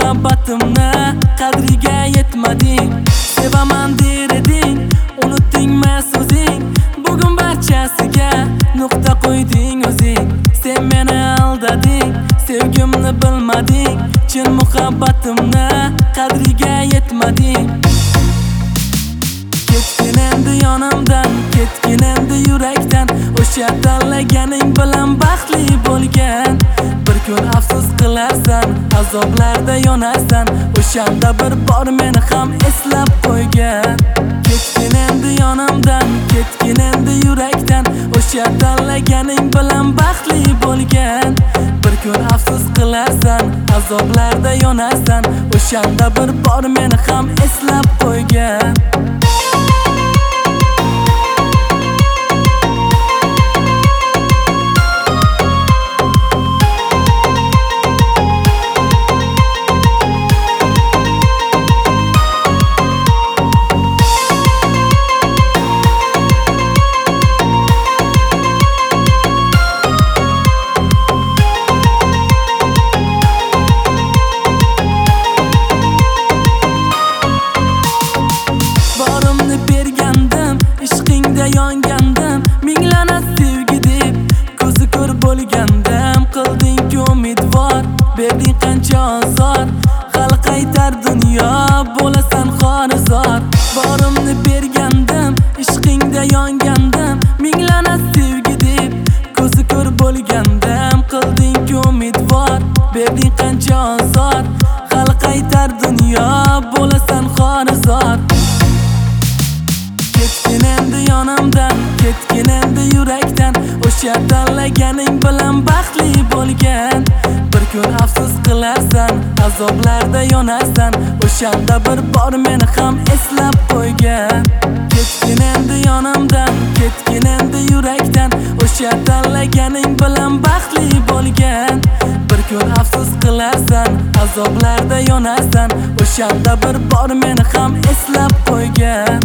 muhabbatimni qadriga yetmading. Sevaman der eding, unutdingmi so'zing? Bugun barchasiga nuqta qo'yding o'zing. Sen meni aldading, sevgimni bilmading. Chin muhabbatimni qadriga yetmading. Ketgin endi yonimdan, ketgin endi yurakdan. O'sha tanlaganing bilan baxtli bo'lgan. Bir kun afsus qilarsan, azoblarda yonarsan. O'shanda bir bor meni ham eslab qo'ygan. Ketgin endi yonimdan, ketgin endi yurakdan. O'sha tanlaganing bilan baxtli bo'lgan. Bir kun afsus qilarsan, azoblarda yonarsan. O'shanda bir bor meni ham eslab qo'ygan. Yongandim, minglana sevgi deb ko'zi ko'r bo'lgandim. Qilding-ku umidvor, berding qancha ozor. Hali qaytar dunyo, bo'lasan xorizor. Borimni bergandim, ishqingda yongandim. Minglana sevgi deb ko'zi ko'r bo'lgandim. Qilding-ku umidvor, berding qancha ozor. Hali qaytar dunyo, bo'lasan xorizor. Ketgin endi yonimdan, ketgin endi yurakdan. O'sha tanlaganing bilan baxtli bo'lgan. Bir kun afsus qilarsan, azoblarda yonarsan. O'shanda bir bor meni ham eslab qo'ygan. Ketgin endi yonimdan, ketgin endi yurakdan. O'sha tanlaganing bilan baxtli bo'lgan. Bir kun afsus qilarsan, azoblarda yonarsan. O'shanda bir bor meni ham eslab qo'ygan.